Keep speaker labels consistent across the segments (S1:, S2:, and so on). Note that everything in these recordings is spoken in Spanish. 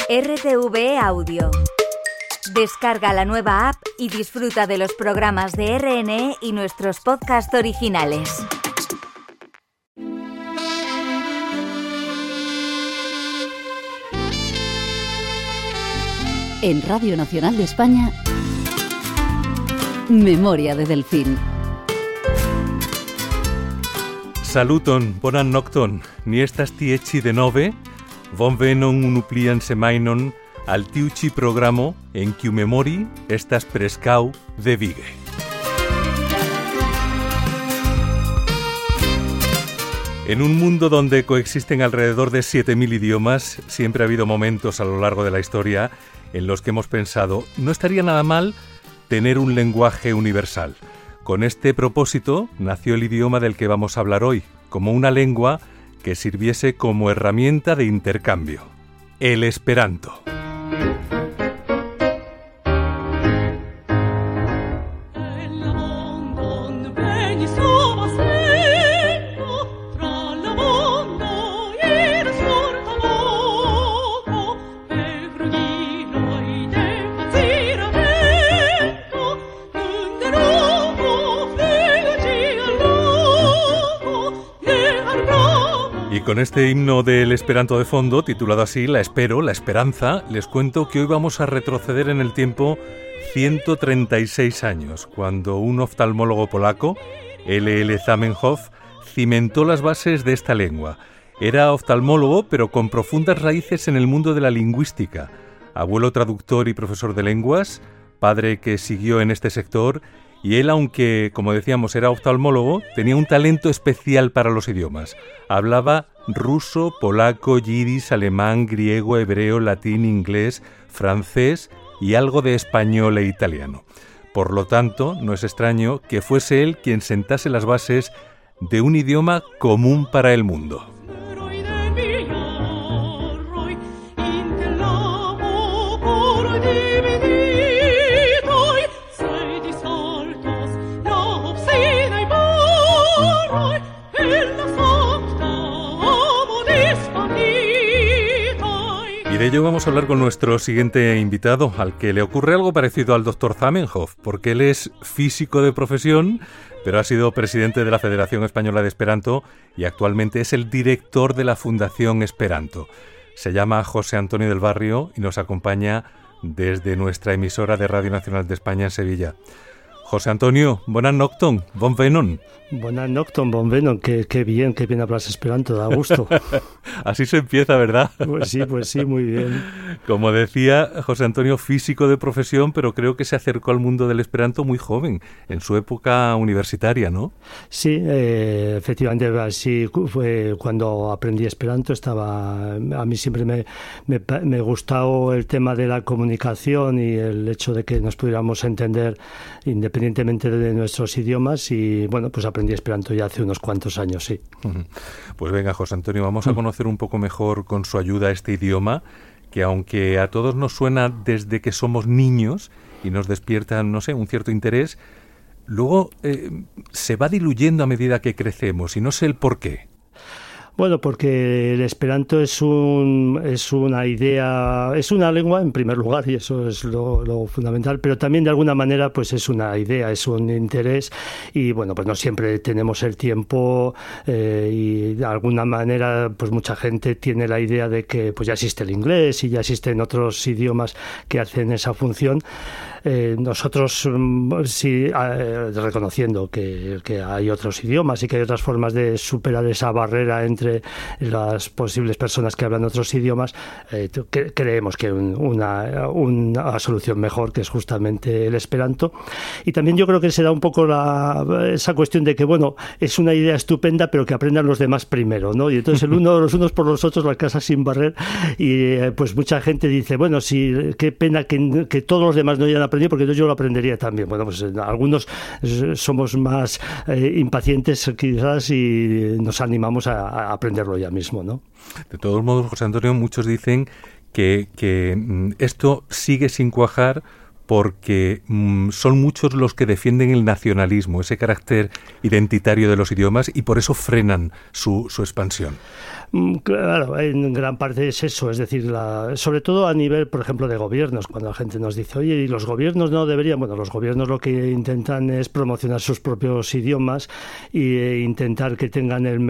S1: RTV Audio. Descarga la nueva app y disfruta de los programas de RNE y nuestros podcasts originales.
S2: En Radio Nacional de España, Memoria de Delfín.
S3: Saluton, bonan nocton, ni estas tieci de nove, bonvenon unuplian semainon al tiu ĉi programo en kiu memori estas preskaŭ devige. En un mundo donde coexisten alrededor de 7.000 idiomas, siempre ha habido momentos a lo largo de la historia en los que hemos pensado, no estaría nada mal tener un lenguaje universal. Con este propósito nació el idioma del que vamos a hablar hoy, como una lengua que sirviese como herramienta de intercambio, el Esperanto. Y con este himno del Esperanto de fondo, titulado así, La Espero, la Esperanza, les cuento que hoy vamos a retroceder en el tiempo 136 años, cuando un oftalmólogo polaco, L.L. Zamenhof, cimentó las bases de esta lengua. Era oftalmólogo, pero con profundas raíces en el mundo de la lingüística. Abuelo traductor y profesor de lenguas, padre que siguió en este sector, y él, aunque, como decíamos, era oftalmólogo, tenía un talento especial para los idiomas. Hablaba ruso, polaco, yidis, alemán, griego, hebreo, latín, inglés, francés y algo de español e italiano. Por lo tanto, no es extraño que fuese él quien sentase las bases de un idioma común para el mundo. De ello vamos a hablar con nuestro siguiente invitado, al que le ocurre algo parecido al Dr. Zamenhof, porque él es físico de profesión, pero ha sido presidente de la Federación Española de Esperanto y actualmente es el director de la Fundación Esperanto. Se llama José Antonio del Barrio y nos acompaña desde nuestra emisora de Radio Nacional de España en Sevilla. José Antonio, bonan nocton, bonvenon.
S4: Bonan nocton, bonvenon, qué bien hablas esperanto, da gusto.
S3: Así se empieza, ¿verdad?
S4: Pues sí, muy bien.
S3: Como decía José Antonio, físico de profesión, pero creo que se acercó al mundo del esperanto muy joven, en su época universitaria, ¿no?
S4: Sí, efectivamente, así fue cuando aprendí esperanto. A mí siempre me gustó el tema de la comunicación y el hecho de que nos pudiéramos entender independientemente de nuestros idiomas, y bueno, pues aprendí esperanto ya hace unos cuantos años, sí.
S3: Pues venga, José Antonio, vamos a conocer un poco mejor con su ayuda este idioma, que aunque a todos nos suena desde que somos niños y nos despierta, no sé, un cierto interés, luego se va diluyendo a medida que crecemos y no sé el por qué.
S4: Bueno, porque el esperanto es una idea, es una lengua en primer lugar, y eso es lo fundamental, pero también de alguna manera pues es una idea, es un interés, y bueno, pues no siempre tenemos el tiempo, y de alguna manera pues mucha gente tiene la idea de que pues ya existe el inglés y ya existen otros idiomas que hacen esa función. Nosotros sí, reconociendo que hay otros idiomas y que hay otras formas de superar esa barrera entre las posibles personas que hablan otros idiomas, creemos que una solución mejor, que es justamente el esperanto. Y también yo creo que se da un poco esa cuestión de que, bueno, es una idea estupenda, pero que aprendan los demás primero, ¿no? Y entonces los unos por los otros, la casa sin barrer, y pues mucha gente dice, bueno, sí, qué pena que todos los demás no hayan aprendido, porque yo lo aprendería también. Bueno, pues algunos somos más impacientes quizás y nos animamos a aprenderlo ya mismo, ¿no?
S3: De todos modos, José Antonio, muchos dicen que esto sigue sin cuajar porque son muchos los que defienden el nacionalismo, ese carácter identitario de los idiomas, y por eso frenan su expansión.
S4: Claro, en gran parte es eso, es decir, sobre todo a nivel, por ejemplo, de gobiernos, cuando la gente nos dice, oye, ¿y los gobiernos no deberían? Bueno, los gobiernos lo que intentan es promocionar sus propios idiomas e intentar que tengan la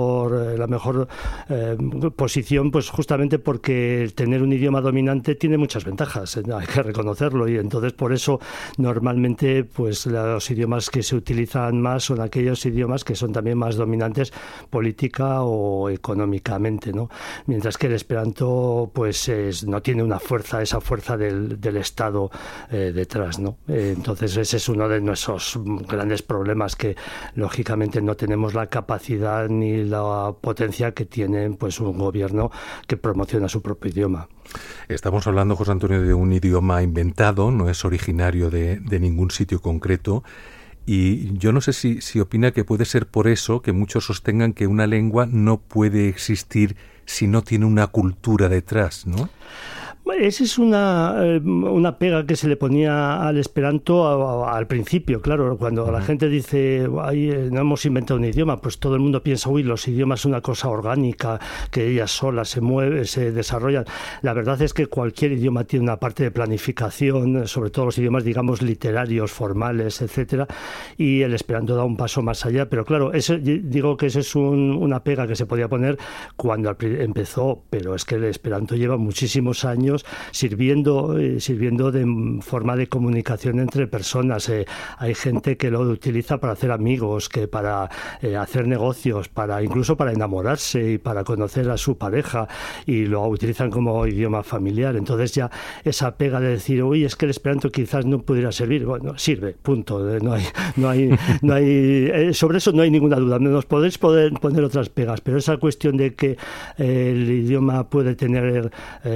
S4: mejor posición, pues justamente porque tener un idioma dominante tiene muchas ventajas, hay que reconocerlo, y entonces por eso normalmente pues los idiomas que se utilizan más son aquellos idiomas que son también más dominantes política o económicamente, ¿no? Mientras que el esperanto pues no tiene esa fuerza del Estado detrás, ¿no? Entonces ese es uno de nuestros grandes problemas, que lógicamente no tenemos la capacidad ni la potencia que tiene pues un gobierno que promociona su propio idioma.
S3: Estamos hablando, José Antonio, de un idioma inventado, no es originario de ningún sitio concreto. Y yo no sé si opina que puede ser por eso que muchos sostengan que una lengua no puede existir si no tiene una cultura detrás, ¿no?
S4: Esa es una pega que se le ponía al esperanto al principio, claro, cuando la gente dice, no hemos inventado un idioma, pues todo el mundo piensa, los idiomas son una cosa orgánica, que ellas solas se mueven, se desarrollan. La verdad es que cualquier idioma tiene una parte de planificación, sobre todo los idiomas, digamos, literarios, formales, etcétera, y el esperanto da un paso más allá, pero claro, digo que eso es una pega que se podía poner cuando empezó, pero es que el esperanto lleva muchísimos años sirviendo de forma de comunicación entre personas. Hay gente que lo utiliza para hacer amigos, que para hacer negocios, incluso para enamorarse y para conocer a su pareja, y lo utilizan como idioma familiar. Entonces ya esa pega de decir, es que el esperanto quizás no pudiera servir, bueno, sirve, punto. No hay sobre eso no hay ninguna duda. Nos podéis poner otras pegas, pero esa cuestión de que el idioma puede tener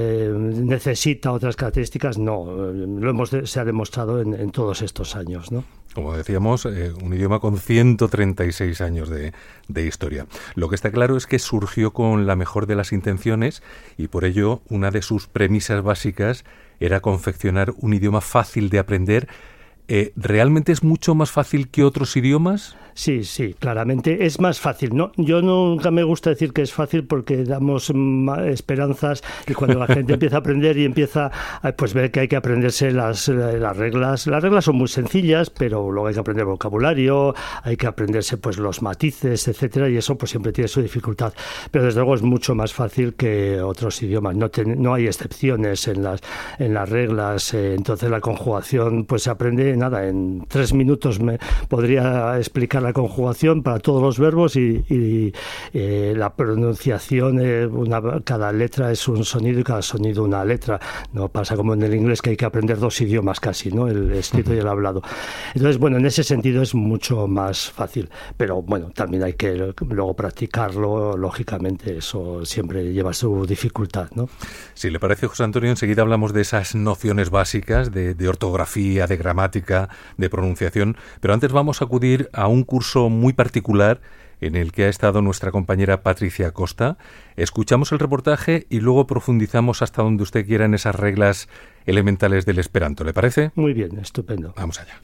S4: necesita otras características, no, se ha demostrado en todos estos años, ¿no?
S3: Como decíamos, un idioma con 136 años de historia. Lo que está claro es que surgió con la mejor de las intenciones, y por ello una de sus premisas básicas era confeccionar un idioma fácil de aprender. ¿Realmente es mucho más fácil que otros idiomas?
S4: Sí, claramente es más fácil, ¿no? Yo nunca me gusta decir que es fácil, porque damos esperanzas, y cuando la gente empieza a aprender y empieza pues ver que hay que aprenderse las reglas. Las reglas son muy sencillas, pero luego hay que aprender vocabulario, hay que aprenderse pues los matices, etcétera, y eso pues siempre tiene su dificultad. Pero desde luego es mucho más fácil que otros idiomas. No hay excepciones en las reglas. Entonces la conjugación pues se aprende en 3 minutos. Me podría explicar la conjugación para todos los verbos, y la pronunciación, cada letra es un sonido y cada sonido una letra. No pasa como en el inglés, que hay que aprender 2 idiomas casi, ¿no? El escrito y el hablado. Entonces, bueno, en ese sentido es mucho más fácil, pero bueno, también hay que luego practicarlo, lógicamente, eso siempre lleva su dificultad, ¿no?
S3: Si le parece, José Antonio, enseguida hablamos de esas nociones básicas de ortografía, de gramática, de pronunciación, pero antes vamos a acudir a un curso muy particular en el que ha estado nuestra compañera Patricia Costa. Escuchamos el reportaje y luego profundizamos hasta donde usted quiera en esas reglas elementales del esperanto. ¿Le parece?
S4: Muy bien, estupendo.
S3: Vamos allá.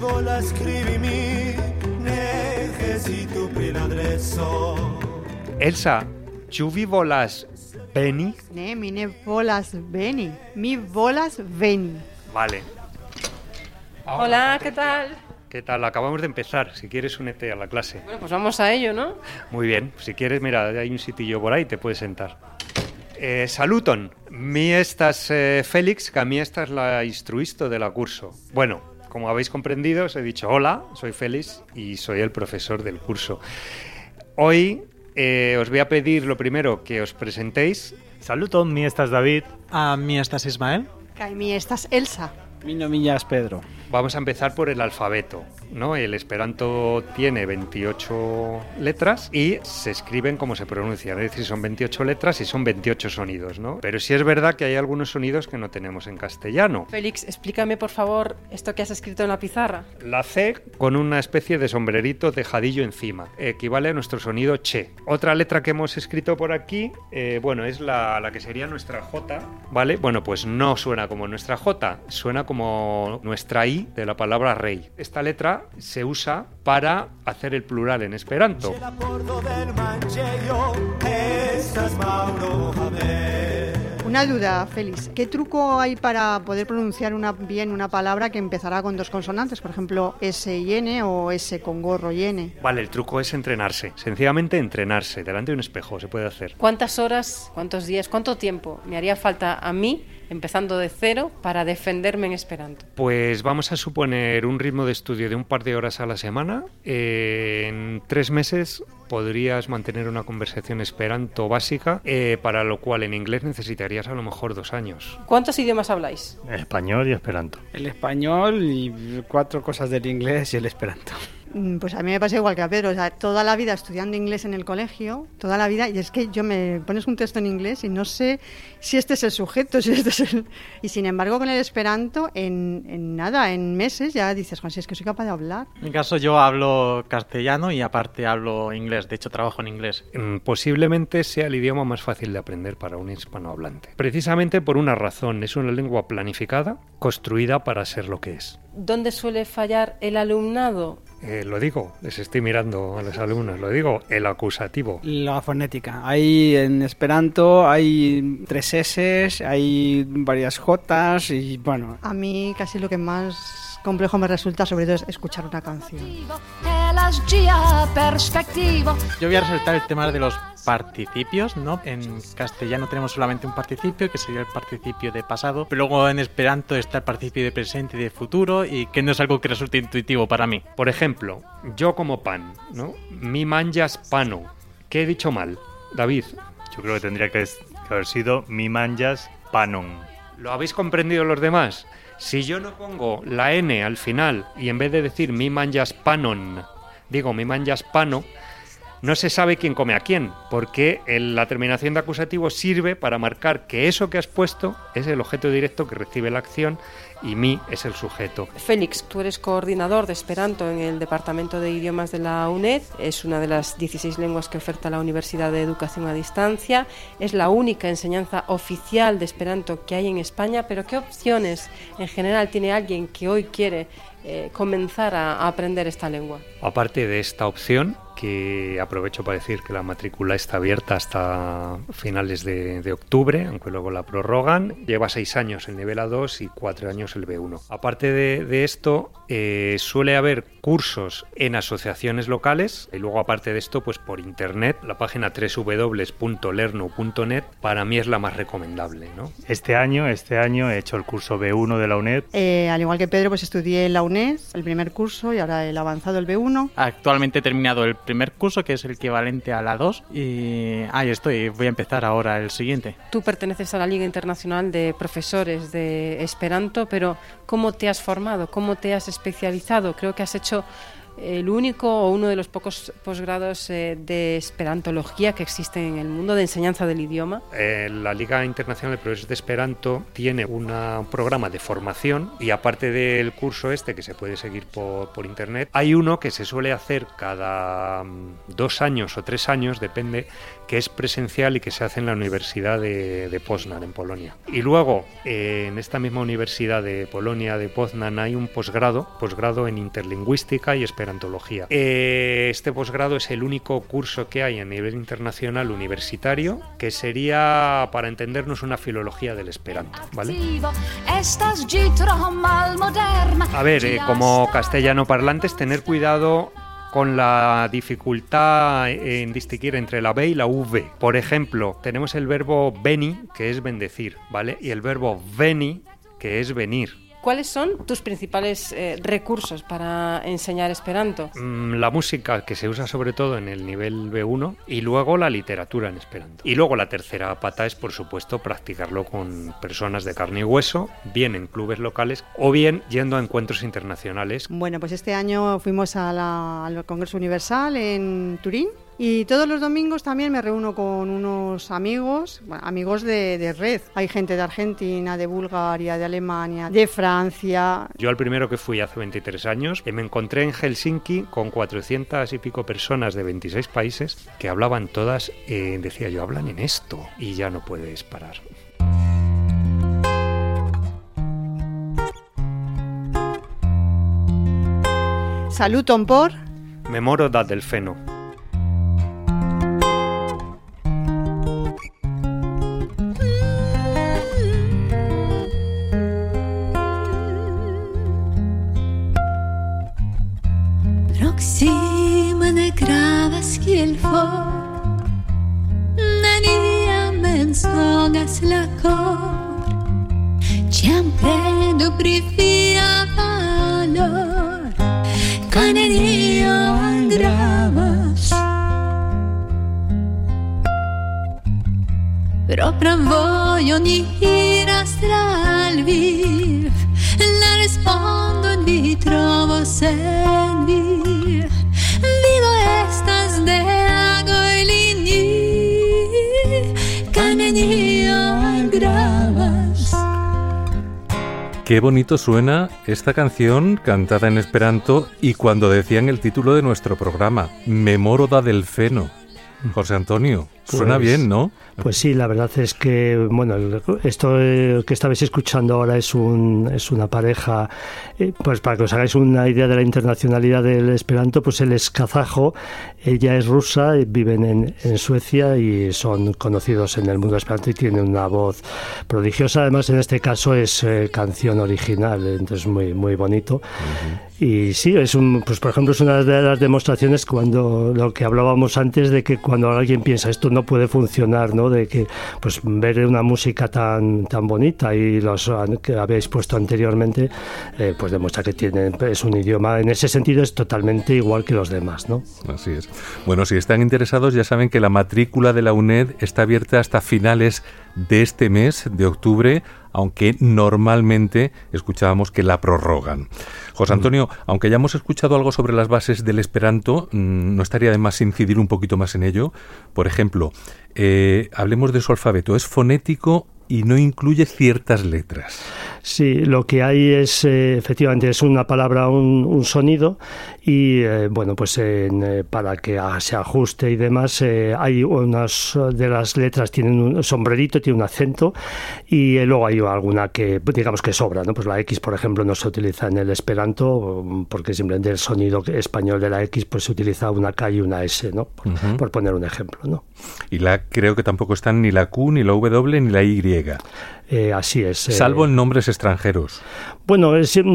S5: Elsa, ¿tú volas veni?
S6: Ne, mi ne volas veni. Mi volas veni.
S5: Vale.
S7: Hola, ¿qué tal?
S5: ¿Qué tal? Acabamos de empezar. Si quieres, únete a la clase.
S7: Bueno, pues vamos a ello, ¿no?
S5: Muy bien. Si quieres, mira, hay un sitillo por ahí, te puedes sentar. Saluton. Mi estas Félix, que a mí esta es la instruisto de la curso. Bueno, como habéis comprendido, os he dicho hola, soy Félix y soy el profesor del curso. Hoy os voy a pedir lo primero que os presentéis.
S8: Saluton, mi estas David. Mi estas Ismael.
S6: Kai mi estas Elsa.
S9: Mi nomillas Pedro.
S5: Vamos a empezar por el alfabeto, ¿no? El esperanto tiene 28 letras y se escriben como se pronuncian, es decir, son 28 letras y son 28 sonidos, ¿no? Pero sí es verdad que hay algunos sonidos que no tenemos en castellano.
S7: Félix, explícame por favor esto que has escrito en la pizarra.
S5: La C con una especie de sombrerito tejadillo encima, equivale a nuestro sonido che. Otra letra que hemos escrito por aquí, es la que sería nuestra J, ¿vale? Bueno, pues no suena como nuestra J, suena como nuestra I de la palabra rey. Esta letra se usa para hacer el plural en esperanto.
S6: Una duda, Félix. ¿Qué truco hay para poder pronunciar bien una palabra que empezará con 2 consonantes? Por ejemplo, S y N o S con gorro y N.
S5: Vale, el truco es entrenarse. Sencillamente entrenarse. Delante de un espejo se puede hacer.
S7: ¿Cuántas horas, cuántos días, cuánto tiempo me haría falta a mí, empezando de cero, para defenderme en esperanto?
S5: Pues vamos a suponer un ritmo de estudio de un par de horas a la semana. En 3 meses podrías mantener una conversación esperanto básica, para lo cual en inglés necesitarías a lo mejor 2 años.
S7: ¿Cuántos idiomas habláis?
S4: Español y esperanto.
S8: El español y 4 cosas del inglés y el esperanto.
S6: Pues a mí me pasa igual que a Pedro, o sea, toda la vida estudiando inglés en el colegio, toda la vida, y es que me pones un texto en inglés y no sé si este es el sujeto, si este es el... Y sin embargo con el esperanto, en meses ya dices, Juan, si es que soy capaz de hablar.
S9: En mi caso yo hablo castellano y aparte hablo inglés, de hecho trabajo en inglés.
S5: Posiblemente sea el idioma más fácil de aprender para un hispanohablante. Precisamente por una razón, es una lengua planificada, construida para ser lo que es.
S7: ¿Dónde suele fallar el alumnado?
S5: Lo digo, les estoy mirando a los alumnos, lo digo, el acusativo.
S8: La fonética. Hay en esperanto, hay 3 S, hay varias J y bueno.
S6: A mí casi lo que más complejo me resulta sobre todo es escuchar una canción.
S9: Yo voy a resaltar el tema de los participios, ¿no? En castellano tenemos solamente un participio, que sería el participio de pasado, pero luego en esperanto está el participio de presente y de futuro, y que no es algo que resulte intuitivo para mí.
S5: Por ejemplo, yo como pan, ¿no? Mi manjas pano. ¿Qué he dicho mal, David?
S10: Yo creo que tendría que haber sido mi manjas panon.
S5: ¿Lo habéis comprendido los demás? Si yo no pongo la N al final y en vez de decir mi manjas panon, digo mi manjas pano, no se sabe quién come a quién, porque la terminación de acusativo sirve para marcar que eso que has puesto es el objeto directo que recibe la acción y mi es el sujeto.
S7: Félix, tú eres coordinador de esperanto en el Departamento de Idiomas de la UNED, es una de las 16 lenguas que oferta la Universidad de Educación a Distancia, es la única enseñanza oficial de esperanto que hay en España, pero ¿qué opciones en general tiene alguien que hoy quiere comenzar a aprender esta lengua?
S5: Aparte de esta opción, que aprovecho para decir que la matrícula está abierta hasta finales de octubre, aunque luego la prorrogan, lleva 6 años el nivel A2 y 4 años el B1. Aparte de esto, suele haber cursos en asociaciones locales y luego aparte de esto, pues por internet, la página www.lernu.net para mí es la más recomendable, ¿no?
S10: Este año he hecho el curso B1 de la UNED.
S6: Al igual que Pedro, pues estudié en la UNED, el primer curso, y ahora el avanzado, el B1.
S9: Actualmente he terminado el primer curso, que es el equivalente a la 2, y ahí estoy, voy a empezar ahora el siguiente.
S7: Tú perteneces a la Liga Internacional de Profesores de Esperanto, pero ¿cómo te has formado? ¿Cómo te has especializado? Creo que has hecho el único o uno de los pocos posgrados de esperantología que existen en el mundo, de enseñanza del idioma.
S5: La Liga Internacional de Profesores de Esperanto tiene un programa de formación y aparte del curso este que se puede seguir por internet, hay uno que se suele hacer cada 2 años o 3 años, depende, que es presencial y que se hace en la Universidad de Poznań, en Polonia. Y luego, en esta misma Universidad de Polonia, de Poznań, hay un posgrado en interlingüística y esperantología. Este posgrado es el único curso que hay a nivel internacional universitario, que sería, para entendernos, una filología del esperanto, ¿vale? A ver, como castellano parlantes, tener cuidado con la dificultad en distinguir entre la B y la V. Por ejemplo, tenemos el verbo veni, que es bendecir, ¿vale? Y el verbo veni, que es venir.
S7: ¿Cuáles son tus principales recursos para enseñar esperanto?
S5: La música, que se usa sobre todo en el nivel B1, y luego la literatura en esperanto. Y luego la tercera pata es, por supuesto, practicarlo con personas de carne y hueso, bien en clubes locales o bien yendo a encuentros internacionales.
S6: Bueno, pues este año fuimos al Congreso Universal en Turín. Y todos los domingos también me reúno con unos amigos, bueno, amigos de red. Hay gente de Argentina, de Bulgaria, de Alemania, de Francia.
S5: Yo al primero que fui hace 23 años, me encontré en Helsinki con 400 y pico personas de 26 países que hablaban todas, decía yo, hablan en esto y ya no puedes parar.
S6: Saluton por
S5: Memoro da Delfeno.
S11: Proxima ne gravas kiel for, nenia mensogas la cor, ciam pledu pri via valor, ca nenio gravas. Propran vojon iras tra al viv, la respondon vi trovos en vi. Vivo estas de agoi lini, ca nenio gravas.
S3: Qué bonito suena esta canción cantada en esperanto y cuando decían el título de nuestro programa, Memoro da Delfeno. José Antonio, suena bien, ¿no?
S4: Pues sí, la verdad es que, bueno, esto que estabais escuchando ahora es una pareja, pues para que os hagáis una idea de la internacionalidad del esperanto, pues él es kazajo, ella es rusa, viven en Suecia y son conocidos en el mundo esperanto y tienen una voz prodigiosa. Además, en este caso es canción original, entonces muy, muy bonito. Uh-huh. Y sí, pues por ejemplo, es una de las demostraciones cuando lo que hablábamos antes de que cuando alguien piensa esto no puede funcionar, ¿no? De que pues ver una música tan bonita y los que habéis puesto anteriormente, pues demuestra que es un idioma, en ese sentido es totalmente igual que los demás, ¿no?
S3: Así es. Bueno, si están interesados ya saben que la matrícula de la UNED está abierta hasta finales de este mes, de octubre, aunque normalmente escuchábamos que la prorrogan. José Antonio, aunque ya hemos escuchado algo sobre las bases del esperanto, ¿no estaría de más incidir un poquito más en ello? Por ejemplo, hablemos de su alfabeto. ¿Es fonético y no incluye ciertas letras?
S4: Sí, lo que hay es, efectivamente, es una palabra, un sonido y, bueno, pues para que se ajuste y demás, hay unas de las letras tienen un sombrerito, tiene un acento y luego hay alguna que, digamos que sobra, ¿no? Pues la X, por ejemplo, no se utiliza en el esperanto porque simplemente el sonido español de la X pues se utiliza una K y una S, ¿no? Por poner un ejemplo, ¿no?
S3: Y creo que tampoco están ni la Q, ni la W, ni la Y.
S4: Así es.
S3: Salvo en nombres extranjeros.
S4: Bueno,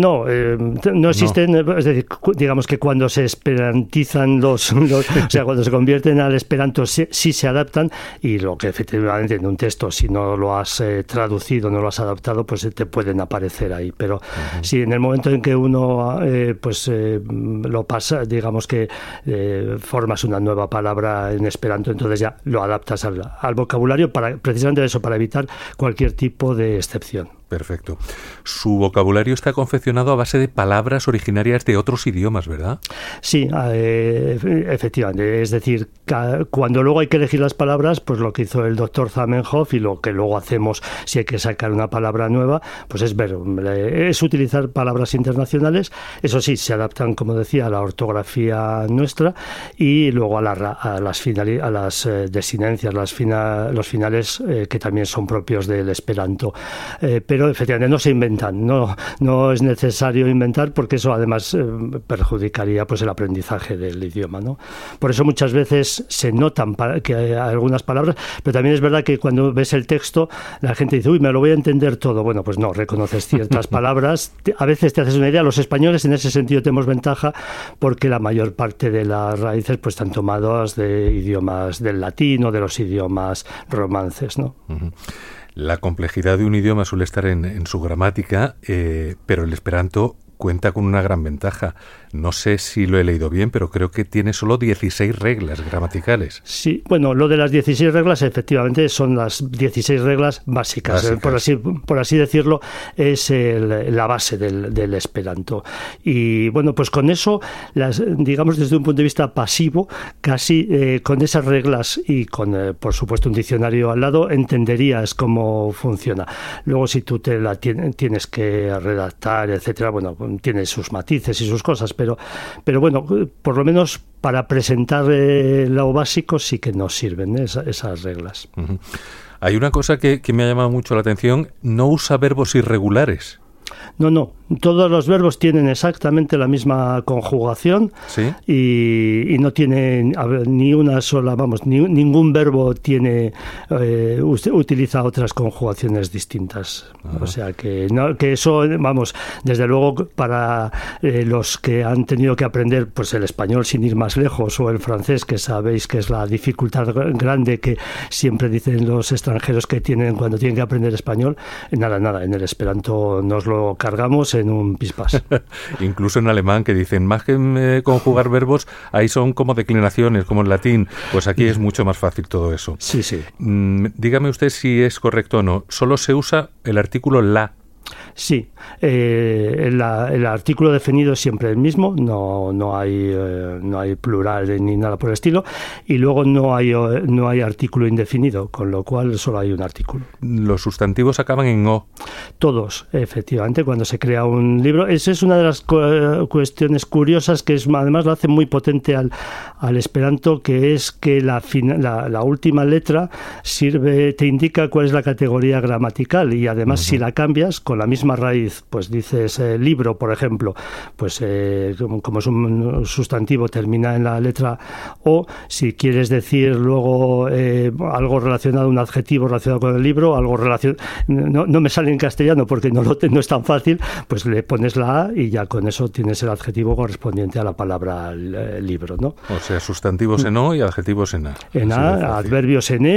S4: no existen, no. Es decir, digamos que cuando se esperantizan o sea, cuando se convierten al esperanto sí se adaptan y lo que efectivamente en un texto, si no lo has traducido, no lo has adaptado, pues te pueden aparecer ahí. Pero si en el momento en que uno lo pasa, digamos que formas una nueva palabra en esperanto, entonces ya lo adaptas al vocabulario precisamente eso, para evitar cualquier tipo de excepción.
S3: Perfecto. Su vocabulario está confeccionado a base de palabras originarias de otros idiomas, ¿verdad?
S4: Sí, efectivamente. Es decir, cuando luego hay que elegir las palabras, pues lo que hizo el doctor Zamenhof y lo que luego hacemos si hay que sacar una palabra nueva, pues es utilizar palabras internacionales. Eso sí, se adaptan, como decía, a la ortografía nuestra y luego a las desinencias, los finales que también son propios del esperanto. Pero efectivamente no se inventan, no es necesario inventar porque eso además perjudicaría pues el aprendizaje del idioma, ¿no? Por eso muchas veces se notan que hay algunas palabras, pero también es verdad que cuando ves el texto la gente dice, me lo voy a entender todo. Bueno, pues no, reconoces ciertas palabras, a veces te haces una idea. Los españoles en ese sentido tenemos ventaja porque la mayor parte de las raíces pues están tomadas de idiomas del latín o de los idiomas romances, ¿no?
S3: Uh-huh. La complejidad de un idioma suele estar en su gramática, pero el esperanto cuenta con una gran ventaja. No sé si lo he leído bien, pero creo que tiene solo 16 reglas gramaticales.
S4: Sí, bueno, lo de las 16 reglas efectivamente son las 16 reglas básicas. Por así decirlo, es la base del esperanto. Y bueno, pues con eso, digamos desde un punto de vista pasivo, casi con esas reglas y con, por supuesto, un diccionario al lado, entenderías cómo funciona. Luego, si tú te la tienes que redactar, etcétera, bueno, tiene sus matices y sus cosas, pero bueno, por lo menos para presentar lo básico sí que nos sirven esas reglas.
S3: Uh-huh. Hay una cosa que me ha llamado mucho la atención: no usa verbos irregulares.
S4: No, todos los verbos tienen exactamente la misma conjugación. ¿Sí? y no tienen ni una sola, ningún verbo utiliza otras conjugaciones distintas. Uh-huh. O sea que eso, desde luego para los que han tenido que aprender pues el español sin ir más lejos, o el francés, que sabéis que es la dificultad grande que siempre dicen los extranjeros que tienen cuando tienen que aprender español, nada, en el esperanto nos lo cargamos en un pispás.
S3: Incluso en alemán, que dicen, más que conjugar verbos, ahí son como declinaciones, como en latín. Pues aquí es mucho más fácil todo eso.
S4: Sí.
S3: Dígame usted si es correcto o no. Solo se usa el artículo la.
S4: Sí, el artículo definido es siempre el mismo, no hay plural ni nada por el estilo, y luego no hay artículo indefinido, con lo cual solo hay un artículo.
S3: Los sustantivos acaban en o.
S4: Todos, efectivamente, cuando se crea un libro. Esa es una de las cuestiones curiosas que además lo hace muy potente al esperanto, que es que la última letra te indica cuál es la categoría gramatical, y además si la cambias con la misma raíz, pues dices libro, por ejemplo, pues como es un sustantivo, termina en la letra o. Si quieres decir luego algo relacionado, un adjetivo relacionado con el libro, algo relacionado, no me sale en castellano porque no es tan fácil, pues le pones la A y ya con eso tienes el adjetivo correspondiente a la palabra libro, ¿no?
S3: O sea, sustantivos en O y adjetivos en A.
S4: En A, adverbios en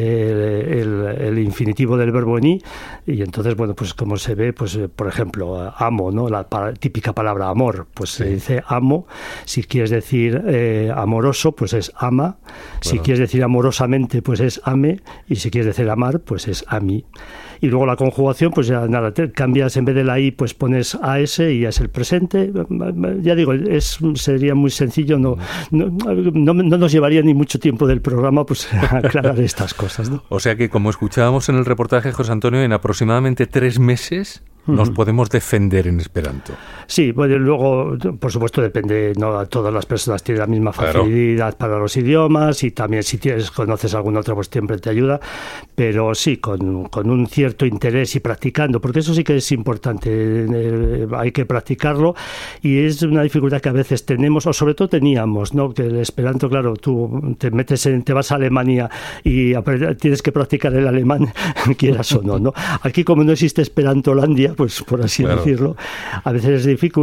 S4: E, el infinitivo del verbo en I, y entonces, bueno, pues como se ve, pues por ejemplo, amo, ¿no? La típica palabra amor, pues se dice amo. Si quieres decir amoroso, pues es ama. Claro. Si quieres decir amorosamente, pues es ame. Y si quieres decir amar, pues es ami. Y luego la conjugación, pues ya nada, te cambias, en vez de la I, pues pones AS y ya es el presente. Ya digo, sería muy sencillo, no nos llevaría ni mucho tiempo del programa pues aclarar estas cosas, ¿no?
S3: O sea que, como escuchábamos en el reportaje, José Antonio, en aproximadamente 3 meses nos podemos defender en esperanto.
S4: Sí, bueno, luego, por supuesto, depende, no todas las personas tienen la misma facilidad para los idiomas, y también si conoces alguna otra, pues siempre te ayuda, pero sí, con un cierto interés y practicando, porque eso sí que es importante, hay que practicarlo, y es una dificultad que a veces tenemos, o sobre todo teníamos, ¿no? Que el esperanto, claro, tú te vas a Alemania y tienes que practicar el alemán, quieras o no. Aquí, como no existe Esperantolandia, pues por así decirlo, a veces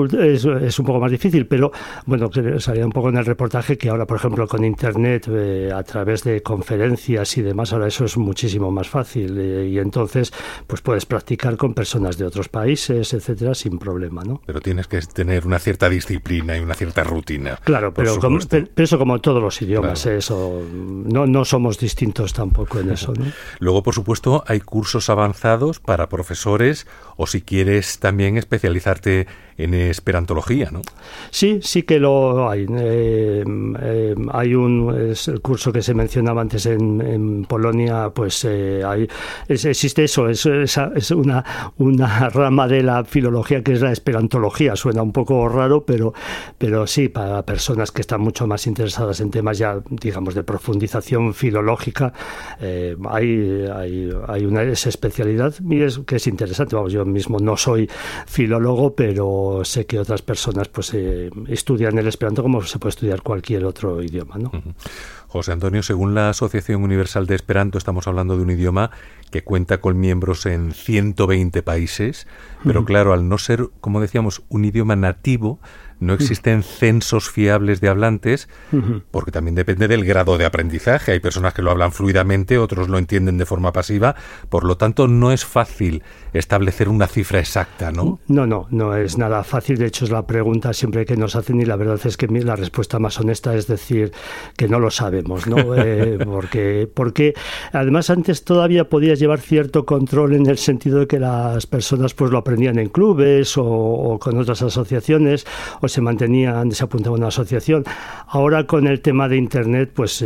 S4: es un poco más difícil, pero bueno, que salía un poco en el reportaje que ahora, por ejemplo, con internet, a través de conferencias y demás, ahora eso es muchísimo más fácil, y entonces pues puedes practicar con personas de otros países, etcétera, sin problema, ¿no?
S3: Pero tienes que tener una cierta disciplina y una cierta rutina.
S4: Claro, pero eso como todos los idiomas, claro. Eso no somos distintos tampoco en eso, ¿no?
S3: Luego, por supuesto, hay cursos avanzados para profesores, o si quieres también especializarte en esperantología, ¿no? Sí
S4: que lo hay. Hay es el curso que se mencionaba antes en Polonia, pues existe eso, es una rama de la filología que es la esperantología. Suena un poco raro, pero sí, para personas que están mucho más interesadas en temas ya, digamos, de profundización filológica, hay esa especialidad, y que es interesante. Vamos, yo mismo no soy filólogo, pero sé que otras personas pues estudian el esperanto como se puede estudiar cualquier otro idioma, ¿no?
S3: Uh-huh. José Antonio, según la Asociación Universal de Esperanto, estamos hablando de un idioma que cuenta con miembros en 120 países, pero claro, al no ser, como decíamos, un idioma nativo, no existen censos fiables de hablantes, porque también depende del grado de aprendizaje. Hay personas que lo hablan fluidamente, otros lo entienden de forma pasiva, por lo tanto no es fácil establecer una cifra exacta, ¿no?
S4: No es nada fácil. De hecho, es la pregunta siempre que nos hacen y la verdad es que la respuesta más honesta es decir que no lo sabemos, ¿no? Porque además antes todavía podías llevar cierto control en el sentido de que las personas pues lo aprendían en clubes o con otras asociaciones, o se apuntaban a una asociación. Ahora con el tema de Internet, pues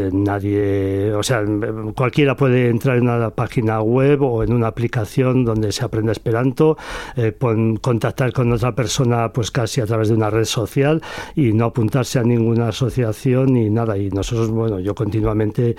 S4: cualquiera puede entrar en una página web o en una aplicación donde se aprende esperanto, contactar con otra persona pues casi a través de una red social y no apuntarse a ninguna asociación ni nada. Y nosotros, bueno, yo continuamente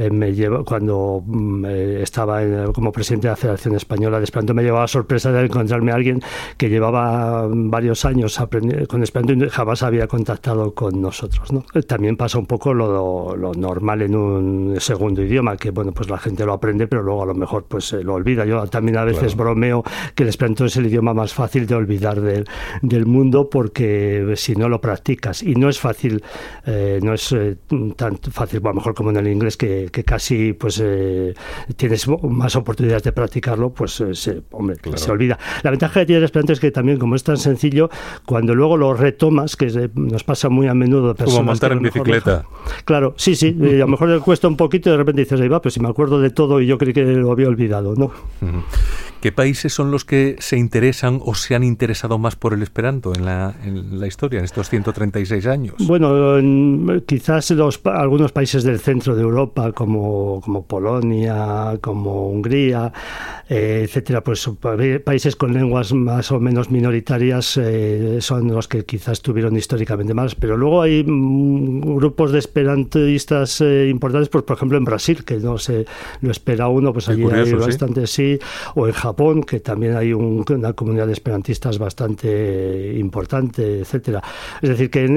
S4: cuando estaba como presidente de la Federación Española de Esperanto, me llevaba sorpresa de encontrarme a alguien que llevaba varios años aprendiendo con esperanto y jamás había contactado con nosotros, ¿no? También pasa un poco lo normal en un segundo idioma, que bueno, pues la gente lo aprende, pero luego a lo mejor pues lo olvida. Yo también a veces bromeo que el esperanto es el idioma más fácil de olvidar del mundo, porque si no lo practicas, y no es fácil, no es tan fácil, a lo mejor como en el inglés, que casi pues tienes más oportunidades de practicarlo, pues se olvida. La ventaja que tiene el esperanto es que también, como es tan sencillo, cuando luego lo retomas, que nos pasa muy a menudo.
S3: Como montar en bicicleta.
S4: Claro, sí, a lo mejor le cuesta un poquito y de repente dices, ahí va, pues si me acuerdo de todo y yo creí que lo había olvidado, ¿no?
S3: ¿Qué países son los que se interesan o se han interesado más por el esperanto en la historia, en estos 136 años? Bueno,
S4: quizás algunos países del centro de Europa, como Polonia, como Hungría, etcétera, pues países con lenguas más o menos minoritarias son los que quizás tuvieron históricamente más, pero luego hay grupos de esperantistas importantes, pues por ejemplo en Brasil, que no se lo espera uno, pues allí hay bastante, sí, o en Japón, que también hay una comunidad de esperantistas bastante importante, etcétera. Es decir, que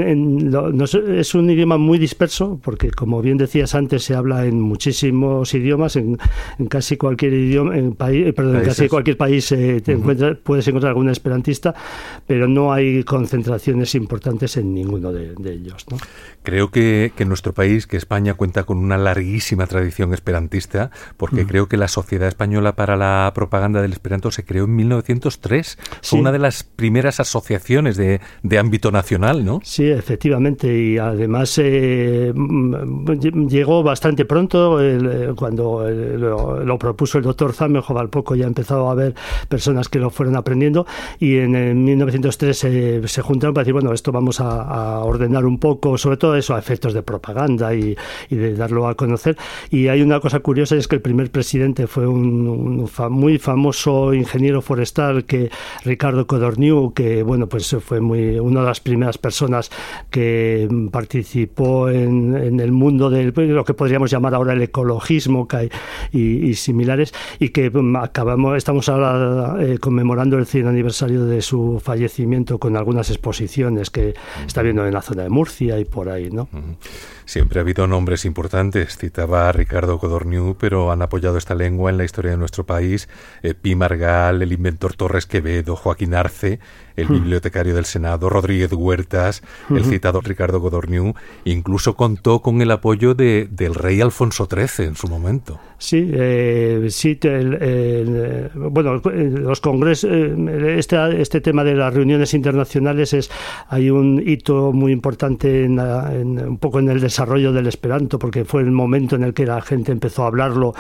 S4: es un idioma muy disperso, porque como bien decías antes, se habla en muchísimos idiomas, en casi cualquier idioma, en casi cualquier país puedes encontrar algún esperantista, pero no hay concentraciones importantes en ninguno de ellos, ¿no?
S3: Creo que nuestro país, que España, cuenta con una larguísima tradición esperantista, porque creo que la Sociedad Española para la Propaganda del Esperanto se creó en 1903. Fue una de las primeras asociaciones de ámbito nacional, ¿no? Sí,
S4: efectivamente, y además llegó bastante pronto. Cuando lo propuso el doctor Zamenhof, al poco ya empezó a haber personas que lo fueron aprendiendo, y en 1903 se juntaron para decir, bueno, esto vamos a ordenar un poco, sobre todo eso, a efectos de propaganda y de darlo a conocer. Y hay una cosa curiosa, es que el primer presidente fue un muy famoso ingeniero forestal, Ricardo Codorniu, que bueno, pues fue una de las primeras personas que participó en el mundo de lo que podríamos llamar ahora el ecologismo y similares, y que estamos ahora conmemorando el 100 aniversario de su fallecimiento con algunas exposiciones que está viendo en la zona de Murcia y por ahí, ¿no?
S3: Siempre ha habido nombres importantes. Citaba a Ricardo Codorniu, pero han apoyado esta lengua en la historia de nuestro país Pi Margall, el inventor Torres Quevedo, Joaquín Arce, el bibliotecario del Senado, Rodríguez Huertas, el citado Ricardo Codorniu. Incluso contó con el apoyo del rey Alfonso XIII en su momento.
S4: Sí, bueno, los congresos, este tema de las reuniones internacionales hay un hito muy importante un poco en el desarrollo del esperanto, porque fue el momento en el que la gente empezó a hablarlo,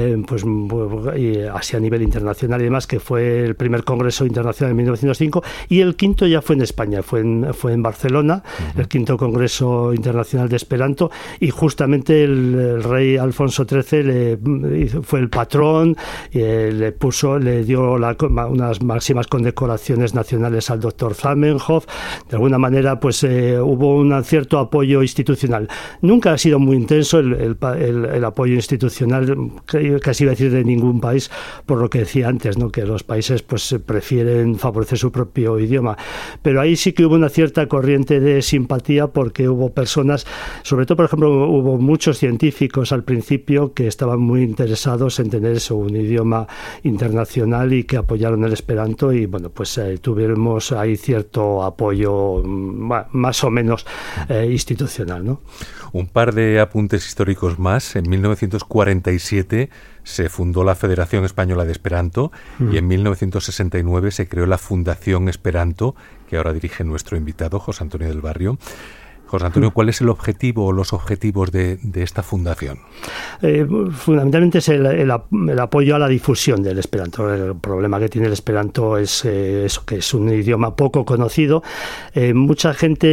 S4: así a nivel internacional y demás, que fue el primer congreso internacional en 1905, y el quinto ya fue en España, fue en Barcelona, el quinto congreso internacional de esperanto, y justamente el rey Alfonso XIII fue el patrón, le dio unas máximas condecoraciones nacionales al doctor Zamenhof. De alguna manera pues hubo un cierto apoyo apoyo institucional. Nunca ha sido muy intenso el apoyo institucional, casi iba a decir de ningún país, por lo que decía antes, ¿no? Que los países pues prefieren favorecer su propio idioma. Pero ahí sí que hubo una cierta corriente de simpatía, porque hubo personas, sobre todo, por ejemplo, hubo muchos científicos al principio que estaban muy interesados en tener eso, un idioma internacional, y que apoyaron el esperanto, y bueno, pues tuvimos ahí cierto apoyo más o menos institucional, ¿no?
S3: Un par de apuntes históricos más. En 1947 se fundó la Federación Española de Esperanto y en 1969 se creó la Fundación Esperanto, que ahora dirige nuestro invitado, José Antonio del Barrio. José Antonio, ¿cuál es el objetivo o los objetivos de esta fundación?
S4: Fundamentalmente es el apoyo a la difusión del esperanto. El problema que tiene el esperanto es eso, que es un idioma poco conocido. Hay mucha gente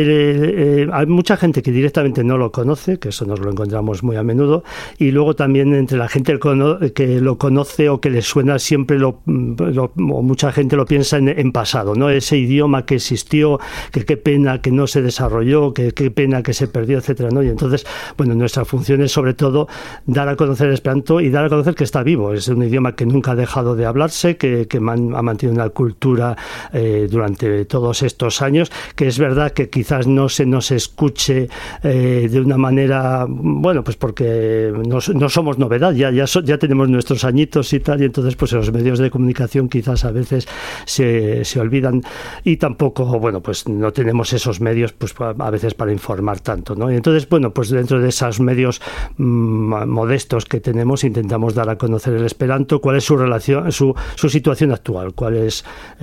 S4: que directamente no lo conoce, que eso nos lo encontramos muy a menudo, y luego también entre la gente que lo conoce o que le suena siempre, o mucha gente lo piensa en pasado, ¿no? Ese idioma que existió, que qué pena que no se desarrolló, que qué pena que se perdió, etcétera, ¿no? Y entonces, bueno, nuestra función es sobre todo dar a conocer el esperanto y dar a conocer que está vivo. Es un idioma que nunca ha dejado de hablarse, que ha mantenido una cultura durante todos estos años, que es verdad que quizás no se nos escuche de una manera, bueno, pues porque no somos novedad, ya tenemos nuestros añitos y tal, y entonces pues en los medios de comunicación quizás a veces se olvidan, y tampoco, bueno, pues no tenemos esos medios pues a veces para informar tanto, ¿no? Y entonces, bueno, pues dentro de esos medios modestos que tenemos, intentamos dar a conocer el esperanto, cuál es su relación, su situación actual, cuál es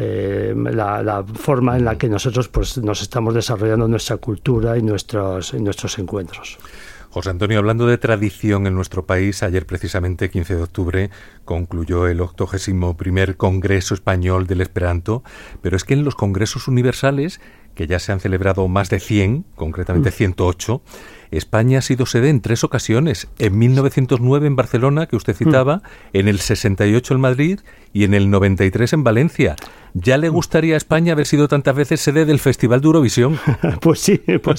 S4: la forma en la que nosotros pues nos estamos desarrollando nuestra cultura y nuestros encuentros.
S3: José Antonio, hablando de tradición en nuestro país, ayer precisamente, 15 de octubre, concluyó el 81º Congreso Español del Esperanto, pero es que en los congresos universales, que ya se han celebrado más de 100, concretamente 108, España ha sido sede en 3 ocasiones, en 1909 en Barcelona, que usted citaba, en el 68 en Madrid y en el 93 en Valencia. ¿Ya le gustaría a España haber sido tantas veces sede del Festival de Eurovisión?
S4: Pues sí,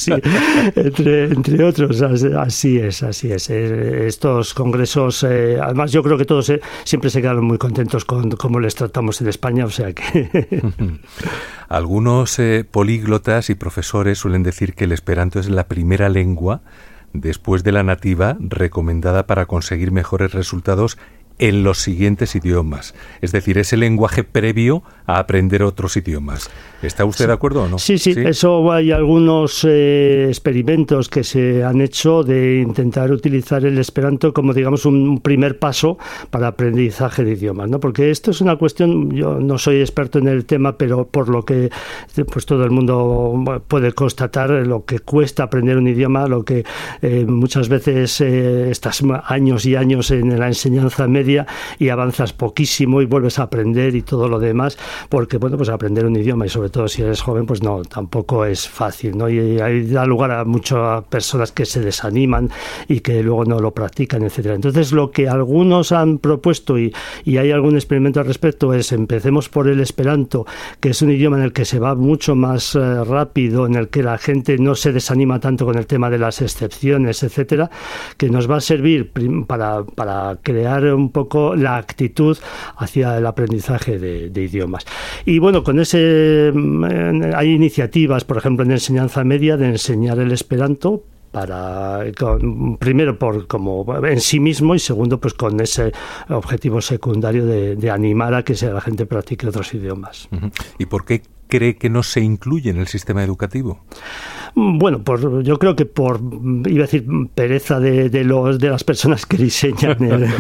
S4: entre otros, así es. Estos congresos, además yo creo que todos siempre se quedaron muy contentos con cómo les tratamos en España, o sea que...
S3: Algunos políglotas y profesores suelen decir que el esperanto es la primera lengua, después de la nativa, recomendada para conseguir mejores resultados en los siguientes idiomas. Es decir, es el lenguaje previo a aprender otros idiomas. ¿Está usted de acuerdo o no?
S4: Sí, eso hay algunos experimentos que se han hecho de intentar utilizar el esperanto como, digamos, un primer paso para aprendizaje de idiomas, ¿no? Porque esto es una cuestión, yo no soy experto en el tema, pero por lo que pues todo el mundo puede constatar, lo que cuesta aprender un idioma, lo que muchas veces estás años y años en la enseñanza media y avanzas poquísimo y vuelves a aprender y todo lo demás, porque bueno, pues aprender un idioma, y sobre todo si eres joven, pues no, tampoco es fácil, ¿no? Y ahí da lugar a muchas personas que se desaniman y que luego no lo practican, etcétera. Entonces, lo que algunos han propuesto, y hay algún experimento al respecto, es empecemos por el esperanto, que es un idioma en el que se va mucho más rápido, en el que la gente no se desanima tanto con el tema de las excepciones, etcétera, que nos va a servir para crear un poco la actitud hacia el aprendizaje de idiomas. Y bueno, con ese hay iniciativas, por ejemplo, en enseñanza media, de enseñar el esperanto primero como en sí mismo, y segundo pues con ese objetivo secundario de animar a que la gente practique otros idiomas.
S3: ¿Y por qué cree que no se incluye en el sistema educativo?
S4: Bueno, yo creo que iba a decir pereza de las personas que diseñan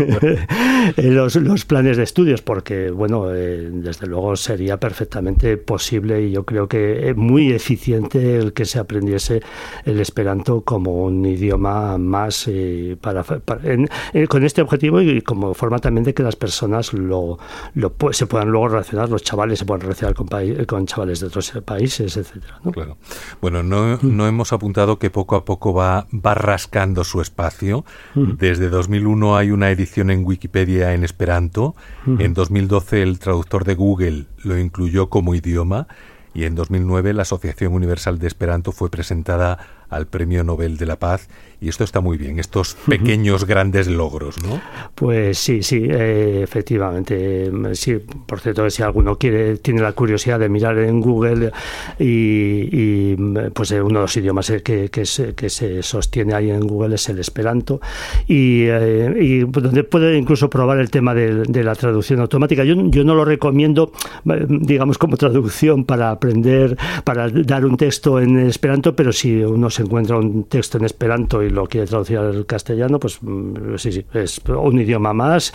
S4: los planes de estudios, porque bueno, desde luego sería perfectamente posible, y yo creo que es muy eficiente el que se aprendiese el esperanto como un idioma más con este objetivo, y como forma también de que las personas se puedan luego relacionar, los chavales se puedan relacionar con chavales de otros países, etcétera, ¿no? Claro.
S3: Bueno, no hemos apuntado que poco a poco va rascando su espacio. Desde 2001 hay una edición en Wikipedia en esperanto. En 2012 el traductor de Google lo incluyó como idioma, y en 2009 la Asociación Universal de Esperanto fue presentada al Premio Nobel de la Paz, y esto está muy bien, estos pequeños grandes logros, ¿no?
S4: Pues sí, efectivamente. Sí, por cierto, si alguno tiene la curiosidad de mirar en Google y pues uno de los idiomas que se sostiene ahí en Google es el esperanto, y donde puede incluso probar el tema de la traducción automática. Yo no lo recomiendo, digamos, como traducción para aprender, para dar un texto en esperanto, pero si uno se encuentra un texto en esperanto y lo quiere traducir al castellano, pues sí, es un idioma más.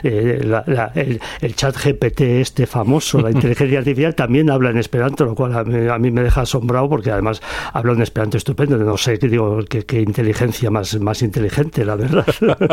S4: El chat GPT famoso, la inteligencia artificial, también habla en esperanto, lo cual a mí me deja asombrado, porque además habla un esperanto estupendo. No sé, qué inteligencia más inteligente, la verdad.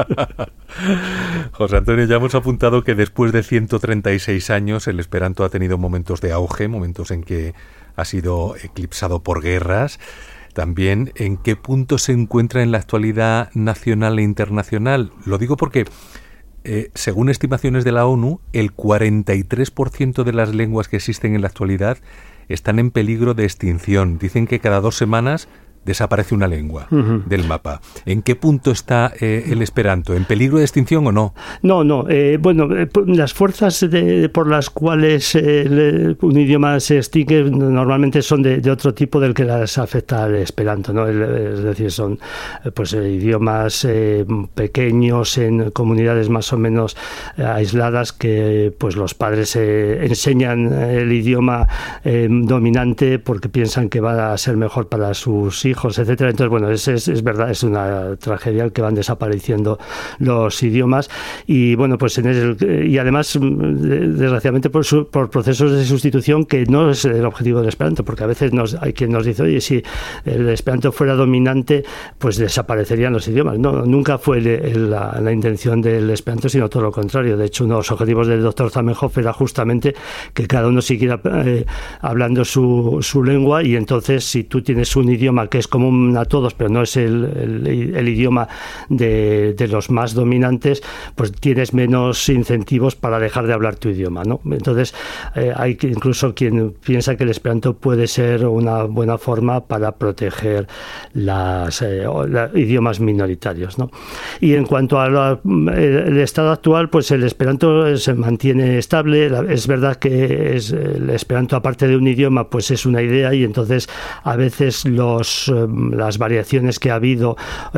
S3: José Antonio, ya hemos apuntado que después de 136 años el esperanto ha tenido momentos de auge, momentos en que ha sido eclipsado por guerras. También, ¿en qué punto se encuentra en la actualidad nacional e internacional? Lo digo porque, según estimaciones de la ONU, el 43% de las lenguas que existen en la actualidad están en peligro de extinción. Dicen que cada 2 semanas desaparece una lengua del mapa. ¿En qué punto está el esperanto? ¿En peligro de extinción o no?
S4: No. Bueno, las fuerzas por las cuales un idioma se extingue normalmente son de otro tipo del que las afecta al esperanto, ¿no? Es decir, son pues idiomas pequeños en comunidades más o menos aisladas, que pues los padres enseñan el idioma dominante porque piensan que va a ser mejor para sus hijos, etcétera. Entonces, bueno, es verdad, es una tragedia el que van desapareciendo los idiomas, y bueno, pues y además, desgraciadamente, por procesos de sustitución, que no es el objetivo del esperanto, porque a veces hay quien nos dice, oye, si el esperanto fuera dominante, pues desaparecerían los idiomas. No, nunca fue la intención del esperanto, sino todo lo contrario. De hecho, uno de los objetivos del doctor Zamenhof era justamente que cada uno siguiera hablando su lengua, y entonces, si tú tienes un idioma que es común a todos, pero no es el idioma de los más dominantes, pues tienes menos incentivos para dejar de hablar tu idioma, ¿no? Entonces, hay incluso quien piensa que el esperanto puede ser una buena forma para proteger los idiomas minoritarios, ¿no? Y en cuanto al estado actual, pues el esperanto se mantiene estable. Es verdad que el esperanto, aparte de un idioma, pues es una idea, y entonces a veces las variaciones que ha habido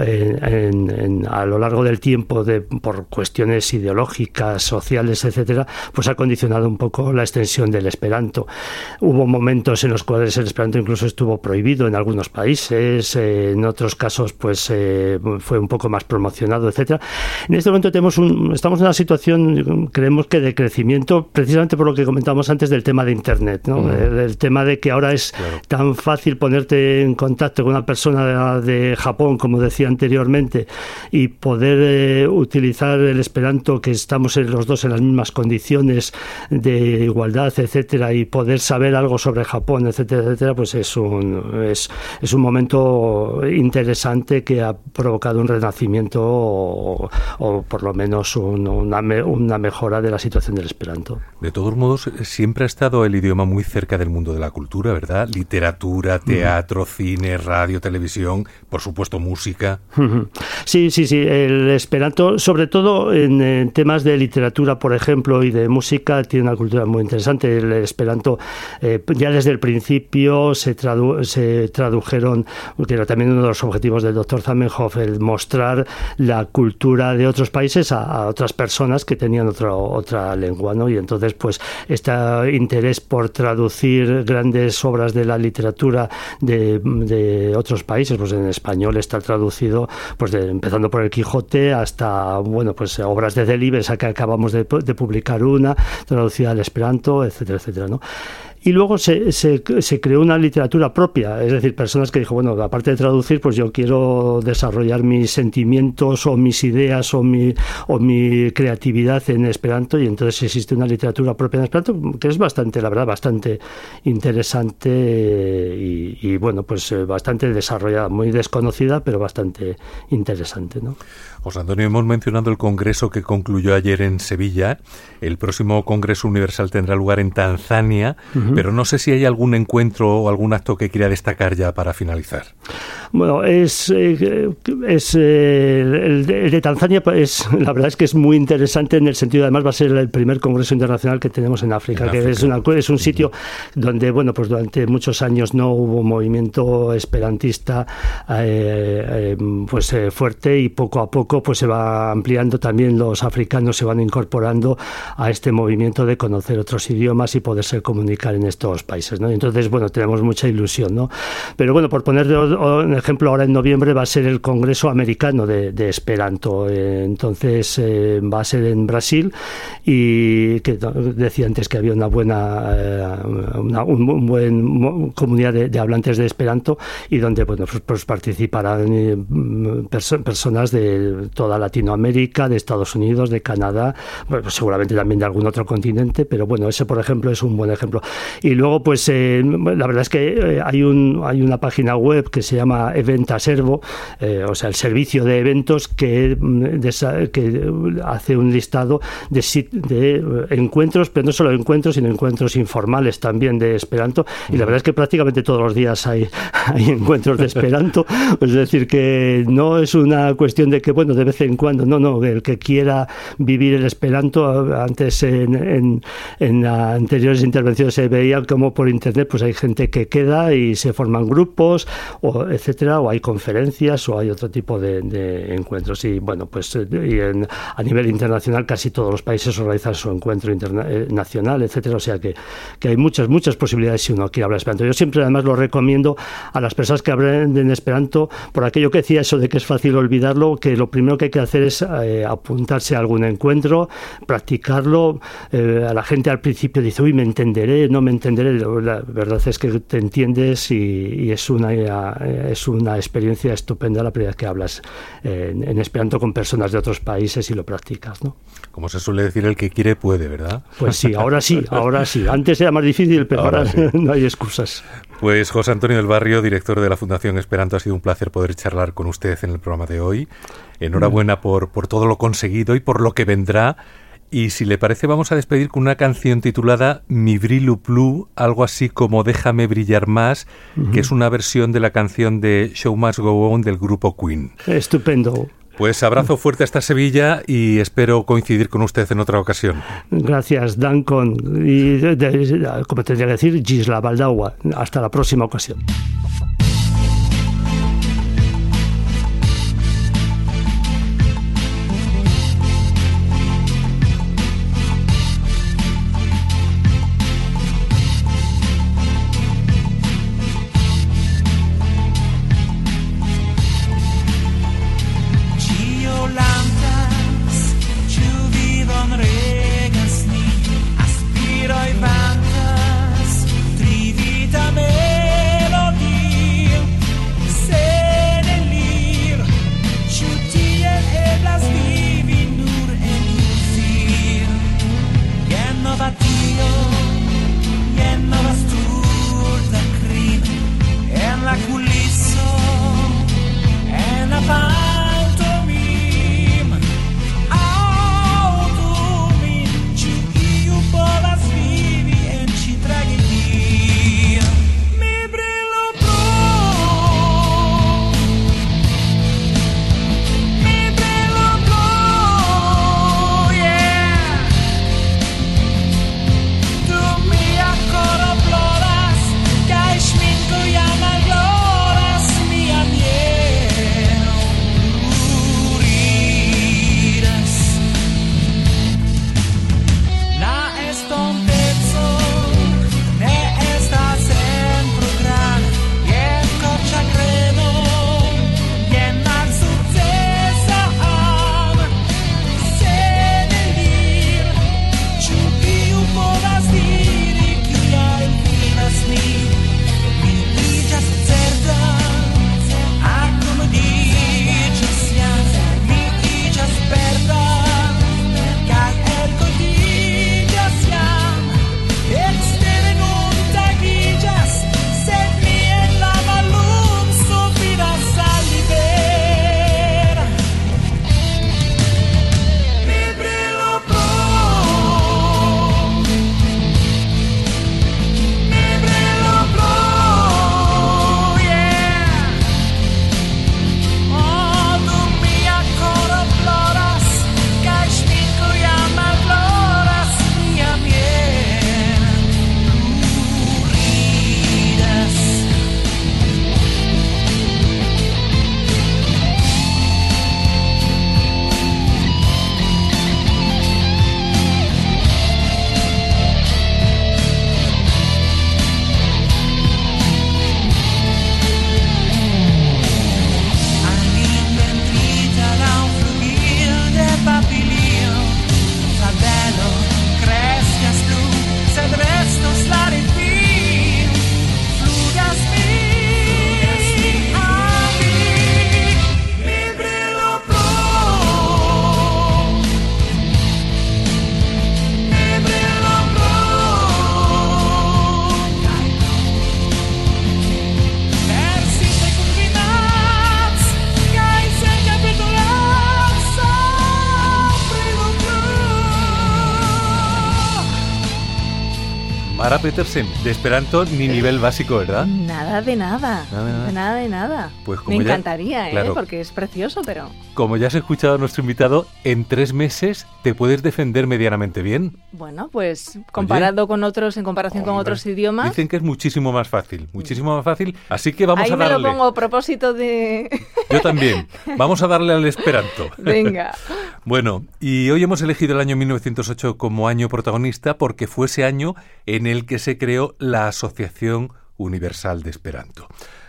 S4: a lo largo del tiempo por cuestiones ideológicas, sociales, etcétera, pues ha condicionado un poco la extensión del esperanto. Hubo momentos en los cuales el esperanto incluso estuvo prohibido en algunos países, en otros casos pues fue un poco más promocionado, etcétera. En este momento estamos en una situación, creemos que de crecimiento, precisamente por lo que comentamos antes del tema de Internet, ¿no? El tema de que ahora es tan fácil ponerte en contacto con una persona de Japón, como decía anteriormente, y poder utilizar el esperanto, que estamos los dos en las mismas condiciones de igualdad, etcétera, y poder saber algo sobre Japón, etcétera, etcétera, pues es un momento interesante que ha provocado un renacimiento o por lo menos una mejora de la situación del esperanto.
S3: De todos modos, siempre ha estado el idioma muy cerca del mundo de la cultura, ¿verdad? Literatura, teatro, cine, radio, televisión, por supuesto música.
S4: Sí. El esperanto, sobre todo en temas de literatura, por ejemplo, y de música, tiene una cultura muy interesante. El esperanto, ya desde el principio se tradujeron, que era también uno de los objetivos del doctor Zamenhof, el mostrar la cultura de otros países a otras personas que tenían otra lengua, ¿no? Y entonces, pues, este interés por traducir grandes obras de la literatura de otros países, pues en español está traducido, pues empezando por el Quijote hasta, bueno, pues obras de Delibes, que acabamos de publicar una, traducida al esperanto, etcétera, etcétera, ¿no? Y luego se creó una literatura propia, es decir, personas que dijo, bueno, aparte de traducir, pues yo quiero desarrollar mis sentimientos o mis ideas o mi creatividad en esperanto, y entonces existe una literatura propia en esperanto que es bastante, la verdad, bastante interesante y bueno, pues bastante desarrollada, muy desconocida, pero bastante interesante, ¿no?
S3: José Antonio, hemos mencionado el congreso que concluyó ayer en Sevilla. El próximo Congreso Universal tendrá lugar en Tanzania. pero no sé si hay algún encuentro o algún acto que quiera destacar ya para finalizar.
S4: Bueno, el de Tanzania, pues, la verdad es que es muy interesante en el sentido, además va a ser el primer congreso internacional que tenemos en África, es un sitio donde, bueno, pues durante muchos años no hubo movimiento esperantista fuerte, y poco a poco pues se va ampliando. También los africanos se van incorporando a este movimiento de conocer otros idiomas y poderse comunicar en estos países, ¿no? Entonces, bueno, tenemos mucha ilusión, ¿no? Pero bueno, por poner un ejemplo, ahora en noviembre va a ser el Congreso Americano de Esperanto. Entonces va a ser en Brasil, y que decía antes que había una buena comunidad de hablantes de Esperanto, y donde, bueno, pues participarán personas de toda Latinoamérica, de Estados Unidos, de Canadá, bueno, seguramente también de algún otro continente, pero bueno, ese por ejemplo es un buen ejemplo. Y luego pues la verdad es que hay una página web que se llama Eventa Servo, o sea, el servicio de eventos que hace un listado de encuentros, pero no solo encuentros, sino encuentros informales también de Esperanto, y la verdad es que prácticamente todos los días hay encuentros de Esperanto. Es decir, que no es una cuestión de que, bueno, de vez en cuando, no, el que quiera vivir el Esperanto. Antes en anteriores intervenciones se veía como por internet pues hay gente que queda y se forman grupos, o etcétera, o hay conferencias, o hay otro tipo de encuentros. Y bueno, pues a nivel internacional casi todos los países organizan su encuentro nacional, etcétera. O sea que hay muchas posibilidades si uno quiere hablar Esperanto. Yo siempre además lo recomiendo a las personas que aprenden Esperanto, por aquello que decía, eso de que es fácil olvidarlo, que lo primero que hay que hacer es apuntarse a algún encuentro, practicarlo. A la gente al principio dice, uy, me entenderé, no me entenderé. La verdad es que te entiendes, y es una experiencia estupenda la primera vez que hablas en Esperanto con personas de otros países y lo practicas, ¿no?
S3: Como se suele decir, el que quiere puede, ¿verdad?
S4: Pues sí, ahora sí. Antes era más difícil, pero ahora sí. No hay excusas.
S3: Pues José Antonio del Barrio, director de la Fundación Esperanto, ha sido un placer poder charlar con usted en el programa de hoy. Enhorabuena por todo lo conseguido y por lo que vendrá. Y si le parece, vamos a despedir con una canción titulada Mi Brillo Plu, algo así como Déjame brillar más, que es una versión de la canción de Show Must Go On del grupo Queen.
S4: Estupendo.
S3: Pues abrazo fuerte hasta Sevilla y espero coincidir con usted en otra ocasión.
S4: Gracias, Duncan. Y como tendría que decir, Gisla Baldagua. Hasta la próxima ocasión.
S12: Aspiro ai vantas, trivita melodie.
S3: Mara Petersen, de Esperanto ni nivel básico, ¿verdad?
S12: Nada de nada. De nada.
S3: Pues como
S12: me
S3: ya,
S12: encantaría,
S3: claro,
S12: porque es precioso, pero...
S3: Como ya has escuchado a nuestro invitado, en 3 meses te puedes defender medianamente bien.
S12: Bueno, pues comparado con otros, en comparación con otros idiomas...
S3: Dicen que es muchísimo más fácil, así que vamos a darle...
S12: Ahí me lo pongo a propósito de...
S3: Yo también. Vamos a darle al Esperanto.
S12: Venga.
S3: Bueno, y hoy hemos elegido el año 1908 como año protagonista porque fue ese año en el que se creó la Asociación Universal de Esperanto.